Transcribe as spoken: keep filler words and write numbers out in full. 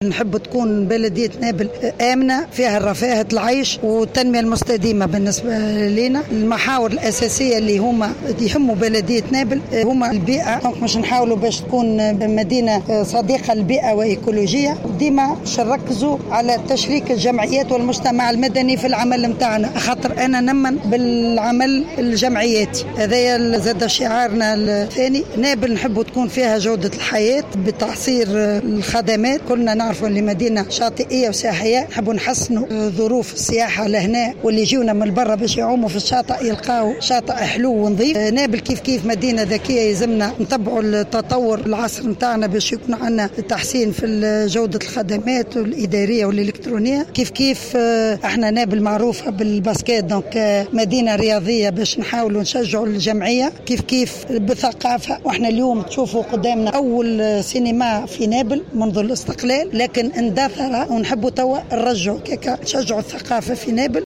نحب تكون بلدية نابل آمنة فيها الرفاهة العيش والتنمية المستدامة. بالنسبة لنا المحاور الأساسية اللي هما يهموا بلدية نابل هما البيئة، مش نحاولوا باش تكون مدينة صديقة للبيئة وإيكولوجية. ديما باش نركزوا على تشريك الجمعيات والمجتمع المدني في العمل متاعنا، خاطر أنا نمن بالعمل الجمعياتي. هذا زاد شعارنا الثاني. نابل نحب تكون فيها جودة الحياة بتعصير الخدمات. كلنا نعرفوا اللي مدينة شاطئية وسياحية، نحبوا نحسنوا ظروف السياحة لهنا، واللي يجونا من برا باش يعوموا في الشاطئ يلقاو شاطئ حلو ونظيف. نابل كيف كيف مدينة ذكية، يلزمنا نتبعوا التطور العصر متاعنا باش يكون عندنا تحسين في جودة الخدمات الإدارية والإلكترونية. كيف كيف احنا نابل معروفة بالباسكيت، دونك مدينة رياضية باش نحاولوا نشجعوا الجمعية. كيف كيف بالثقافة، واحنا اليوم تشوفوا قدامنا أول سينما في نابل منذ الاستقلال، لكن اندثر ونحبوا توا نرجعوا كيكا نشجعوا الثقافة في نابل.